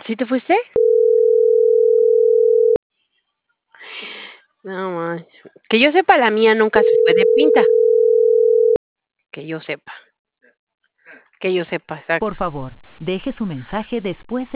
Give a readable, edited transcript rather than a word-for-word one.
¿Sí te fuiste? No manches. Que yo sepa, la mía nunca se fue de pinta. Que yo sepa. Que yo sepa, Por exacto. favor, deje su mensaje después